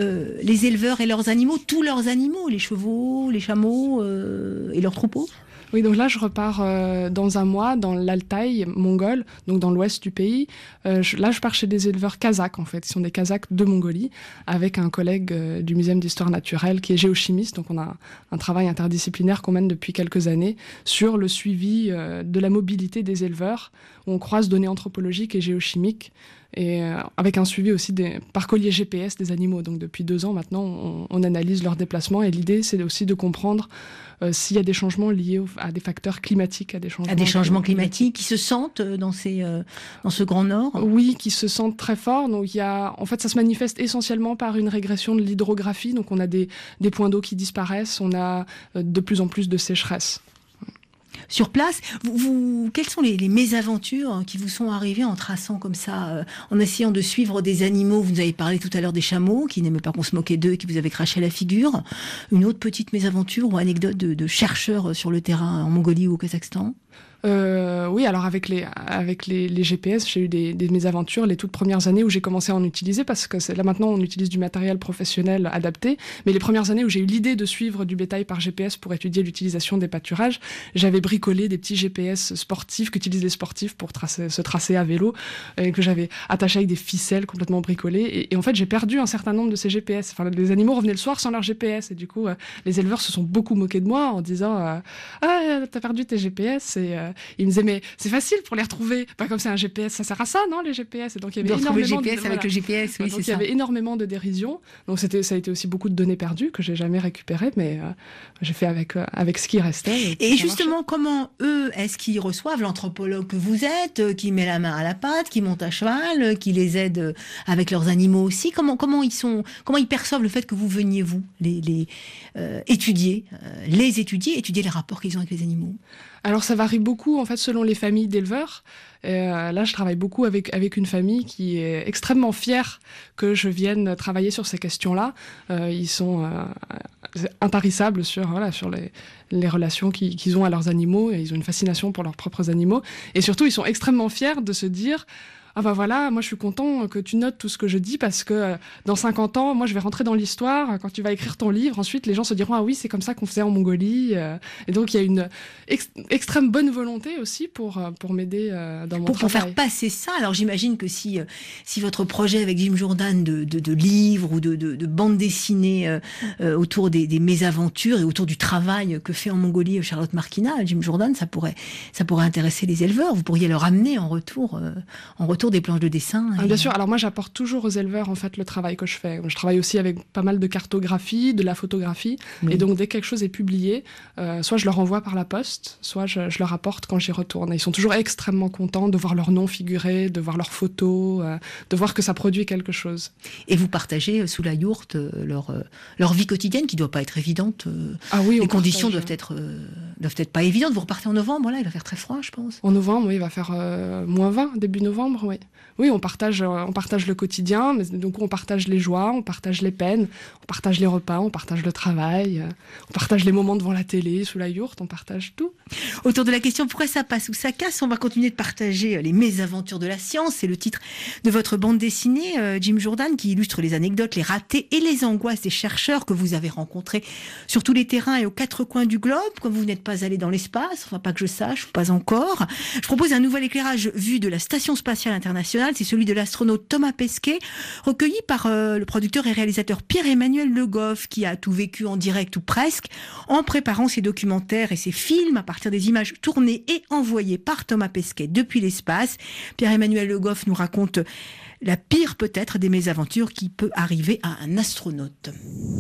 les éleveurs et leurs animaux, tous leurs animaux, les chevaux, les chameaux et leurs troupeaux. Oui, donc là, je repars dans un mois dans l'Altaï mongole, donc dans l'ouest du pays. Je pars chez des éleveurs kazakhs, en fait. Ils sont des kazakhs de Mongolie, avec un collègue du Muséum d'histoire naturelle qui est géochimiste. Donc on a un travail interdisciplinaire qu'on mène depuis quelques années sur le suivi de la mobilité des éleveurs, où on croise données anthropologiques et géochimiques, et avec un suivi aussi par collier GPS des animaux. Donc depuis 2 ans maintenant, on analyse leurs déplacements, et l'idée, c'est aussi de comprendre s'il y a des changements liés à des facteurs climatiques, à des changements climatiques qui se sentent dans ce Grand Nord. Oui, qui se sentent très forts. Donc en fait, ça se manifeste essentiellement par une régression de l'hydrographie. Donc on a des points d'eau qui disparaissent, on a de plus en plus de sécheresse. Sur place, quelles sont les mésaventures qui vous sont arrivées en traçant comme ça, en essayant de suivre des animaux? Vous nous avez parlé tout à l'heure des chameaux qui n'aimaient pas qu'on se moquait d'eux et qui vous avaient craché à la figure. Une autre petite mésaventure ou anecdote de chercheurs sur le terrain en Mongolie ou au Kazakhstan? Oui, alors avec les GPS, j'ai eu des mésaventures les toutes premières années où j'ai commencé à en utiliser, parce que là maintenant on utilise du matériel professionnel adapté, mais les premières années où j'ai eu l'idée de suivre du bétail par GPS pour étudier l'utilisation des pâturages, j'avais bricolé des petits GPS sportifs qu'utilisent les sportifs pour se tracer à vélo, que j'avais attaché avec des ficelles complètement bricolées, et en fait j'ai perdu un certain nombre de ces GPS. Enfin, les animaux revenaient le soir sans leur GPS, et du coup les éleveurs se sont beaucoup moqués de moi en disant ah, t'as perdu tes GPS, et ils me disaient mais c'est facile pour les retrouver, pas comme c'est un GPS, ça sert à ça, non, les GPS? Et donc il y avait énormément le GPS avec le GPS, oui, donc il y avait énormément de dérision. Donc ça a été aussi beaucoup de données perdues que j'ai jamais récupérées, mais j'ai fait avec ce qui restait. Et justement, comment eux, est-ce qu'ils reçoivent l'anthropologue que vous êtes, qui met la main à la pâte, qui monte à cheval, qui les aide avec leurs animaux aussi? Comment ils perçoivent le fait que vous veniez étudier les rapports qu'ils ont avec les animaux? Alors ça varie beaucoup en fait selon les familles d'éleveurs. Là, je travaille beaucoup avec une famille qui est extrêmement fière que je vienne travailler sur ces questions-là. Ils sont intarissables sur les relations qu'ils ont à leurs animaux, et ils ont une fascination pour leurs propres animaux. Et surtout, ils sont extrêmement fiers de se dire ah bah voilà, moi je suis content que tu notes tout ce que je dis, parce que dans 50 ans, moi je vais rentrer dans l'histoire. Quand tu vas écrire ton livre, ensuite les gens se diront ah oui, c'est comme ça qu'on faisait en Mongolie. Et donc il y a une extrême bonne volonté aussi pour m'aider dans mon travail. Pour faire passer ça. Alors j'imagine que si votre projet avec Jim Jourdan de livres ou de bandes dessinées autour des mésaventures et autour du travail que fait en Mongolie Charlotte Markina, Jim Jourdan, ça pourrait intéresser les éleveurs. Vous pourriez leur amener en retour autour des planches de dessin. Bien sûr, alors moi j'apporte toujours aux éleveurs en fait le travail que je fais. Je travaille aussi avec pas mal de cartographie, de la photographie, et donc dès que quelque chose est publié, soit je leur envoie par la poste, soit je leur apporte quand j'y retourne. Et ils sont toujours extrêmement contents de voir leur nom figurer, de voir leurs photos, de voir que ça produit quelque chose. Et vous partagez sous la yourte leur vie quotidienne qui ne doit pas être évidente. Les conditions doivent être pas évidentes. Vous repartez en novembre, là, il va faire très froid, je pense. En novembre, oui, il va faire moins 20, début novembre, oui. Oui, on partage le quotidien, mais donc on partage les joies, on partage les peines, on partage les repas, on partage le travail, on partage les moments devant la télé, sous la yourte, on partage tout. Autour de la question pourquoi ça passe ou ça casse, on va continuer de partager les mésaventures de la science. C'est le titre de votre bande dessinée, Jim Jourdan, qui illustre les anecdotes, les ratés et les angoisses des chercheurs que vous avez rencontrés sur tous les terrains et aux quatre coins du globe. Comme vous n'êtes pas allé dans l'espace, enfin pas que je sache, pas encore. Je propose un nouvel éclairage vu de la Station Spatiale Internationale. C'est celui de l'astronaute Thomas Pesquet, recueilli par le producteur et réalisateur Pierre-Emmanuel Le Goff, qui a tout vécu en direct ou presque, en préparant ses documentaires et ses films à partir des images tournées et envoyées par Thomas Pesquet depuis l'espace. Pierre-Emmanuel Le Goff nous raconte la pire peut-être des mésaventures qui peut arriver à un astronaute.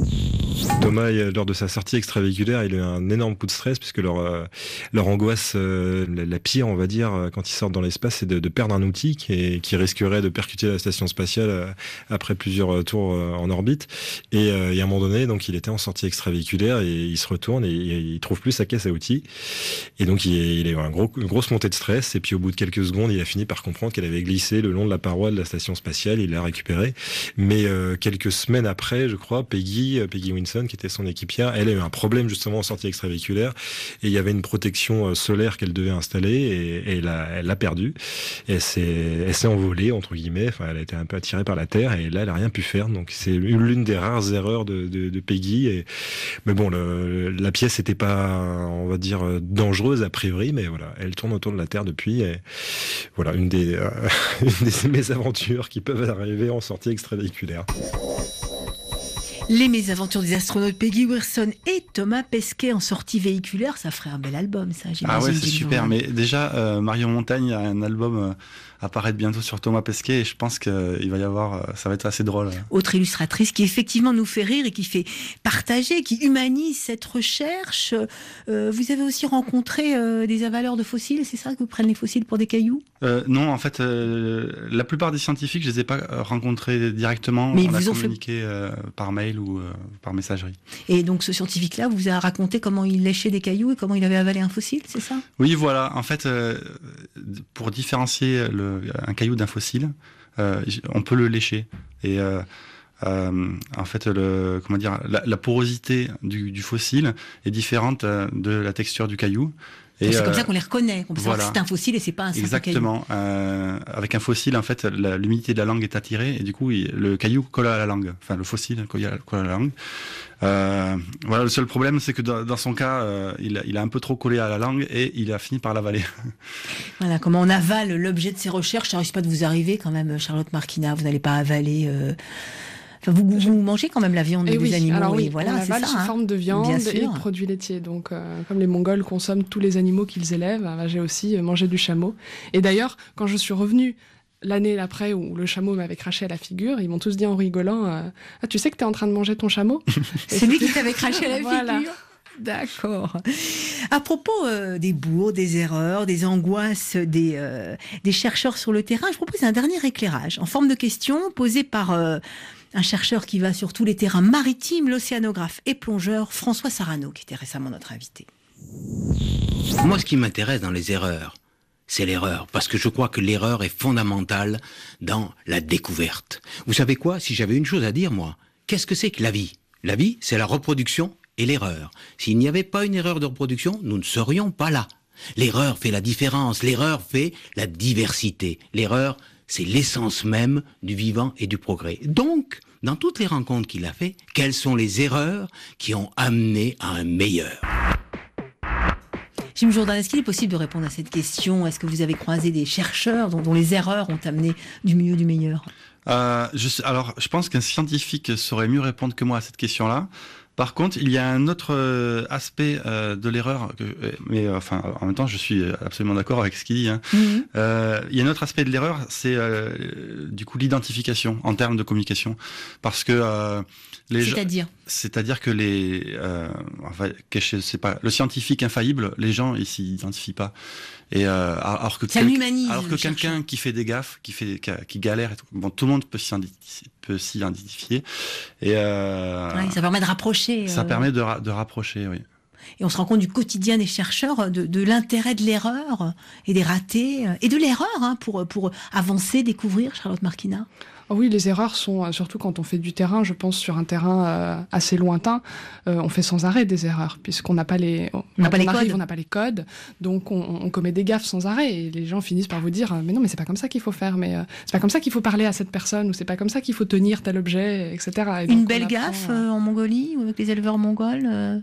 Thomas, lors de sa sortie extravéhiculaire, il a eu un énorme coup de stress puisque leur angoisse la pire, on va dire, quand ils sortent dans l'espace, c'est de perdre un outil qui risquerait de percuter la station spatiale après plusieurs tours en orbite. Et à un moment donné, donc il était en sortie extravéhiculaire et il se retourne et il trouve plus sa caisse à outils. Et donc il a eu une grosse montée de stress. Et puis au bout de quelques secondes, il a fini par comprendre qu'elle avait glissé le long de la paroi de la station spatiale. Il l'a récupérée. Mais quelques semaines après, je crois, Peggy Winson, qui était son équipière, elle a eu un problème justement en sortie extravéhiculaire et il y avait une protection solaire qu'elle devait installer et elle l'a perdue. Et elle s'est envolée, entre guillemets, enfin, elle a été un peu attirée par la Terre et là elle a rien pu faire. Donc c'est l'une des rares erreurs de Peggy. Mais bon, la pièce n'était pas, on va dire, dangereuse a priori, mais voilà, elle tourne autour de la Terre depuis. Et voilà, une des mésaventures qui peuvent arriver en sortie extravéhiculaire. Les mésaventures des astronautes Peggy Wilson et Thomas Pesquet en sortie véhiculaire, ça ferait un bel album, ça, j'imagine. Ah ouais, c'est super. Mais déjà, Marion Montagne a un album apparaître bientôt sur Thomas Pesquet et je pense qu'il va y avoir, ça va être assez drôle. Autre illustratrice qui effectivement nous fait rire et qui fait partager, qui humanise cette recherche. Vous avez aussi rencontré des avaleurs de fossiles, c'est ça, que vous prennent les fossiles pour des cailloux? Non, en fait, la plupart des scientifiques, je les ai pas rencontrés directement. Mais on a communiqué par mail ou par messagerie. Et donc ce scientifique-là vous a raconté comment il léchait des cailloux et comment il avait avalé un fossile, c'est ça? Oui, voilà. En fait, pour différencier un caillou d'un fossile, on peut le lécher. Et en fait, la porosité du fossile est différente de la texture du caillou. Et c'est comme ça qu'on les reconnaît, qu'on peut savoir que c'est un fossile et c'est pas un simple Exactement. caillou. Avec un fossile, en fait, l'humidité de la langue est attirée et du coup, le caillou colle à la langue. Enfin, le fossile colle à la langue. Voilà, le seul problème, c'est que dans son cas, il a un peu trop collé à la langue et il a fini par l'avaler. Voilà, comment on avale l'objet de ses recherches, ça risque pas de vous arriver quand même, Charlotte Marquina. Vous n'allez pas avaler. Enfin, vous mangez quand même la viande des animaux. Alors oui, et voilà, on avale sous forme de viande et de produits laitiers. Donc, comme les Mongols consomment tous les animaux qu'ils élèvent, j'ai aussi mangé du chameau. Et d'ailleurs, quand je suis revenue l'année après où le chameau m'avait craché à la figure, ils m'ont tous dit en rigolant ah, tu sais que t'es en train de manger ton chameau? C'est lui qui t'avait craché à la voilà. figure. D'accord. À propos des bourres, des erreurs, des angoisses des chercheurs sur le terrain, je propose un dernier éclairage en forme de question posée par un chercheur qui va sur tous les terrains maritimes, l'océanographe et plongeur François Sarano, qui était récemment notre invité. Moi, ce qui m'intéresse dans les erreurs, c'est l'erreur, parce que je crois que l'erreur est fondamentale dans la découverte. Vous savez quoi? Si j'avais une chose à dire, moi, qu'est-ce que c'est que la vie? La vie, c'est la reproduction et l'erreur. S'il n'y avait pas une erreur de reproduction, nous ne serions pas là. L'erreur fait la différence, l'erreur fait la diversité. L'erreur, c'est l'essence même du vivant et du progrès. Donc, dans toutes les rencontres qu'il a fait, quelles sont les erreurs qui ont amené à un meilleur? Jim Jourdan, est-ce qu'il est possible de répondre à cette question? Est-ce que vous avez croisé des chercheurs dont les erreurs ont amené du mieux, du meilleur? Alors, je pense qu'un scientifique saurait mieux répondre que moi à cette question-là. Par contre, il y a un autre aspect de l'erreur, mais enfin, en même temps, je suis absolument d'accord avec ce qu'il dit. Hein. Il y a un autre aspect de l'erreur, c'est du coup l'identification en termes de communication, parce que c'est-à-dire que je sais pas, le scientifique infaillible, les gens ils s'y identifient pas. Et alors que quelqu'un qui fait des gaffes, qui galère, et tout, bon, tout le monde peut s'y identifier. Et ça permet de rapprocher. Ça permet de rapprocher, oui. Et on se rend compte du quotidien des chercheurs, de l'intérêt de l'erreur et des ratés et de l'erreur pour avancer, découvrir, Charlotte Marquina. Oui, les erreurs sont, surtout quand on fait du terrain, je pense sur un terrain assez lointain, on fait sans arrêt des erreurs, puisqu'on n'a pas les codes, donc on commet des gaffes sans arrêt, et les gens finissent par vous dire mais non, mais c'est pas comme ça qu'il faut faire, mais c'est pas comme ça qu'il faut parler à cette personne, ou c'est pas comme ça qu'il faut tenir tel objet, etc. Et une belle gaffe en Mongolie, ou avec les éleveurs mongols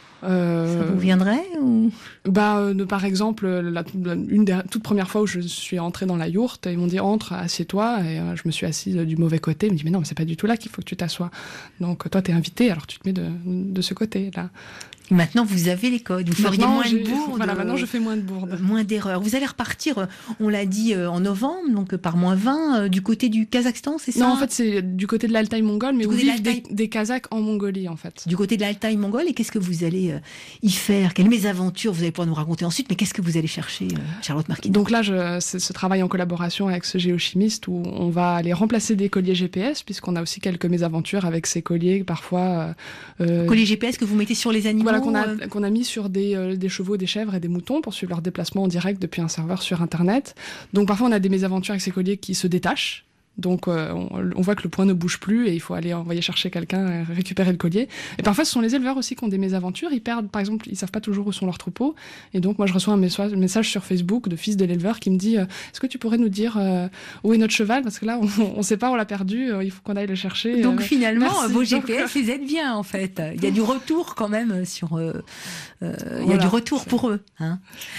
ça vous viendrait ou... Par exemple, une des toutes premières fois où je suis entrée dans la yourte, ils m'ont dit entre, assieds-toi, et je me suis assise du mauvais côté. Ils me disent mais non, mais c'est pas du tout là qu'il faut que tu t'assoies. Donc toi t'es invité, alors tu te mets de ce côté là. Maintenant, vous avez les codes. Vous feriez moins de bourdes. Voilà, maintenant je fais moins de bourdes. Moins d'erreurs. Vous allez repartir, on l'a dit, en novembre, donc par -20, du côté du Kazakhstan, c'est ça? Non, en fait, c'est du côté de l'Altaï mongol, mais où vivent des Kazakhs en Mongolie, en fait. Du côté de l'Altaï mongol, et qu'est-ce que vous allez y faire? Quelles mésaventures vous allez pouvoir nous raconter ensuite, mais qu'est-ce que vous allez chercher, Charlotte Marquina? Donc là, c'est ce travail en collaboration avec ce géochimiste où on va aller remplacer des colliers GPS, puisqu'on a aussi quelques mésaventures avec ces colliers, parfois... Colliers GPS que vous mettez sur les animaux? Voilà, qu'on a mis sur des chevaux, des chèvres et des moutons pour suivre leur déplacement en direct depuis un serveur sur Internet. Donc parfois on a des mésaventures avec ces colliers qui se détachent. Donc on voit que le point ne bouge plus et il faut aller envoyer chercher quelqu'un, récupérer le collier. Et parfois ce sont les éleveurs aussi qui ont des mésaventures. Ils perdent, par exemple, ils savent pas toujours où sont leurs troupeaux. Et donc moi je reçois un message sur Facebook de fils de l'éleveur qui me dit est-ce que tu pourrais nous dire où est notre cheval, parce que là on sait pas, on l'a perdu, il faut qu'on aille le chercher. Donc finalement vos GPS ils aident bien en fait. Il y a du retour quand même sur il y a du retour pour eux. Hein.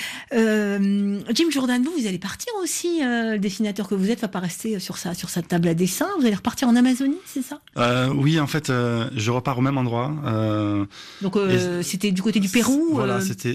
Jim Jourdain, vous allez partir aussi, le dessinateur que vous êtes va pas rester sur sa table à dessin, vous allez repartir en Amazonie, c'est ça? Oui, en fait, je repars au même endroit. Donc c'était du côté du Pérou. Voilà, c'était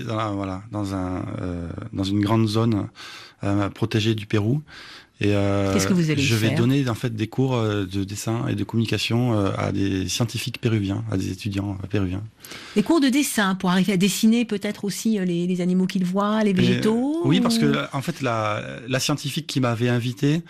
dans une grande zone protégée du Pérou. Et qu'est-ce que vous allez je faire? vais donner en fait des cours de dessin et de communication à des scientifiques péruviens, à des étudiants péruviens. Des cours de dessin pour arriver à dessiner peut-être aussi les animaux qu'ils voient, les végétaux. Oui, parce que en fait la scientifique qui m'avait invité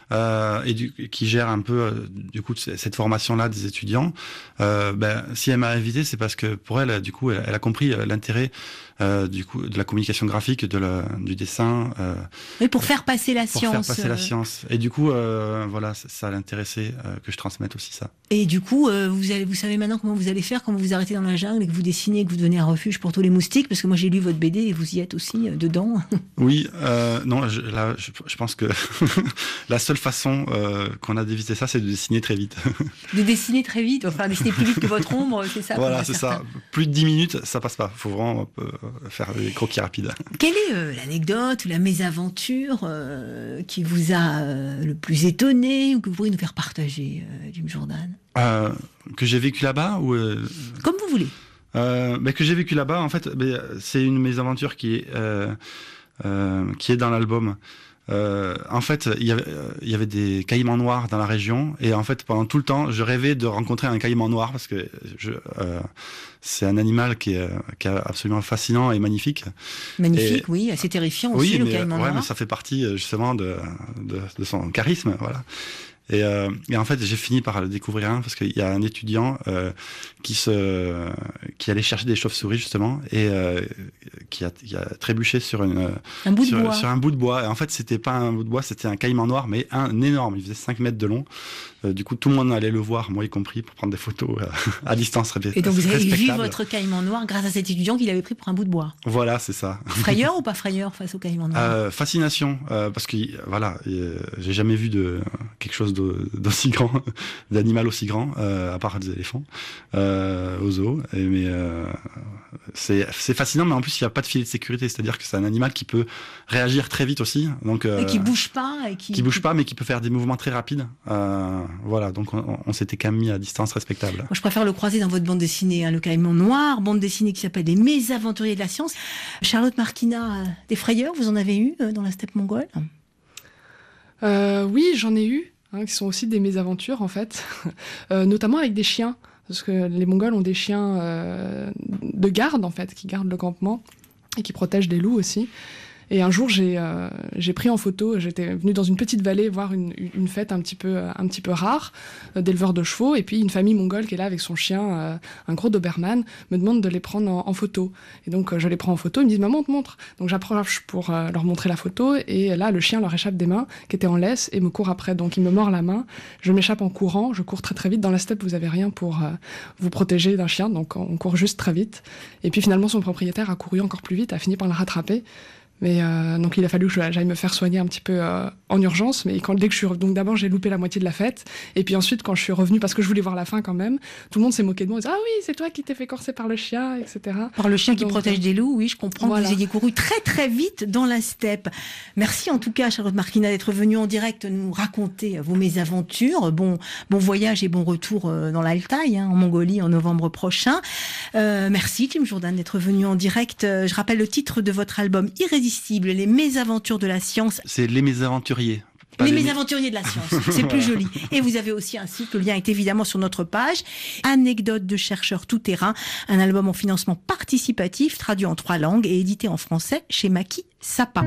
qui gère un peu du coup cette formation-là des étudiants, si elle m'a invité, c'est parce que pour elle, du coup, elle a compris l'intérêt du coup de la communication graphique, du dessin. Oui, pour faire passer la science. Pour faire passer la science. Et du coup, voilà, ça l'intéressait que je transmette aussi ça. Et du coup, vous savez maintenant comment vous allez faire quand vous vous arrêtez dans la jungle et que vous dessinez, et que vous devenez un refuge pour tous les moustiques, parce que moi j'ai lu votre BD et vous y êtes aussi dedans. Oui, non, je pense que la seule façon qu'on a d'éviter ça, c'est de dessiner très vite. De dessiner très vite, enfin dessiner plus vite que votre ombre, c'est ça? Voilà, c'est ça. Plus de 10 minutes, ça passe pas. Il faut vraiment faire des croquis rapides. Quelle est l'anecdote ou la mésaventure qui vous a le plus étonné ou que vous pourriez nous faire partager, Jim Jourdain? Que j'ai vécu là-bas ou Comme vous voulez. Que j'ai vécu là-bas, en fait, c'est une mésaventure qui est dans l'album. En fait, il y avait des caïmans noirs dans la région, et en fait, pendant tout le temps, je rêvais de rencontrer un caïman noir parce que c'est un animal qui est absolument fascinant et magnifique. Magnifique, oui, assez terrifiant aussi, le caïman noir. Oui, mais ça fait partie justement de son charisme, voilà. Et en fait, j'ai fini par le découvrir parce qu'il y a un étudiant qui allait chercher des chauves-souris justement et qui a trébuché sur un bout de bois. Et en fait, c'était pas un bout de bois, c'était un caïman noir, mais un énorme. Il faisait 5 mètres de long. Du coup, tout le monde allait le voir, moi y compris, pour prendre des photos à distance. Et donc, vous avez vu votre caïman noir grâce à cet étudiant qui l'avait pris pour un bout de bois. Voilà, c'est ça. Frayeur ou pas frayeur face au caïman noir? Fascination, parce que voilà, j'ai jamais vu quelque chose chose d'aussi grand, d'animal aussi grand, à part des éléphants, au zoo. Mais c'est fascinant, mais en plus il n'y a pas de filet de sécurité, c'est-à-dire que c'est un animal qui peut réagir très vite aussi. Donc, et qui bouge pas. Qui bouge pas, mais qui peut faire des mouvements très rapides. Voilà, donc on s'était quand même mis à distance respectable. Moi, je préfère le croiser dans votre bande dessinée, Le Caïman Noir, bande dessinée qui s'appelle Les Mésaventuriers de la Science. Charlotte Marquina, des frayeurs, vous en avez eu dans la steppe mongole ? Oui, j'en ai eu, qui sont aussi des mésaventures en fait, notamment avec des chiens, parce que les Mongols ont des chiens de garde en fait, qui gardent le campement et qui protègent des loups aussi. Et un jour, j'ai pris en photo, j'étais venue dans une petite vallée voir une fête un petit peu rare, d'éleveurs de chevaux, et puis une famille mongole qui est là avec son chien, un gros Doberman, me demande de les prendre en photo. Et donc, je les prends en photo, ils me disent « Maman, on te montre !» Donc, j'approche pour leur montrer la photo, et là, le chien leur échappe des mains, qui étaient en laisse, et me court après. Donc, il me mord la main, je m'échappe en courant, je cours très très vite. Dans la steppe, vous avez rien pour vous protéger d'un chien, donc on court juste très vite. Et puis, finalement, son propriétaire a couru encore plus vite, a fini par le rattraper. Mais donc il a fallu que j'aille me faire soigner un petit peu en urgence. Mais dès que je suis donc d'abord j'ai loupé la moitié de la fête, et puis ensuite quand je suis revenue parce que je voulais voir la fin quand même, tout le monde s'est moqué de moi. Ils disaient, ah oui, c'est toi qui t'es fait corser par le chien, etc. Par le chien qui protège des loups, oui, je comprends que vous ayez couru très très vite dans la steppe. Merci en tout cas Charlotte Marquina d'être venue en direct nous raconter vos mésaventures. Bon voyage et bon retour dans l'Altaï, en Mongolie en novembre prochain. Merci Tim Jourdain d'être venu en direct. Je rappelle le titre de votre album Irrésistible, les mésaventures de la science. C'est les mésaventuriers. Les mésaventuriers de la science, c'est plus joli. Et vous avez aussi un site, le lien est évidemment sur notre page. Anecdotes de chercheurs tout terrain, un album en financement participatif, traduit en 3 langues et édité en français chez Maki Sapa.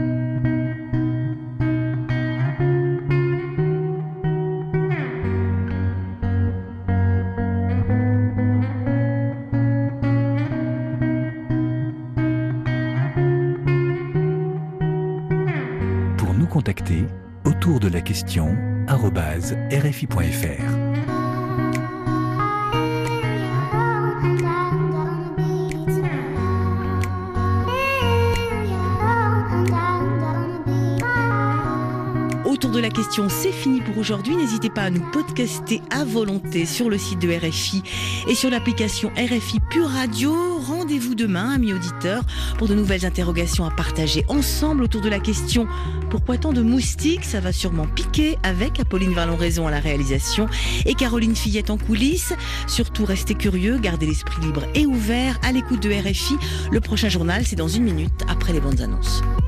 Contacter autour de la question @rfi.fr. Autour de la question, c'est fini pour aujourd'hui. N'hésitez pas à nous podcaster à volonté sur le site de RFI et sur l'application RFI Pure Radio. Rendez-vous demain, amis auditeurs, pour de nouvelles interrogations à partager ensemble autour de la question « Pourquoi tant de moustiques ?» Ça va sûrement piquer, avec Apolline Vallon-Raison à la réalisation et Caroline Fillette en coulisses. Surtout, restez curieux, gardez l'esprit libre et ouvert à l'écoute de RFI. Le prochain journal, c'est dans 1 minute après les bandes annonces.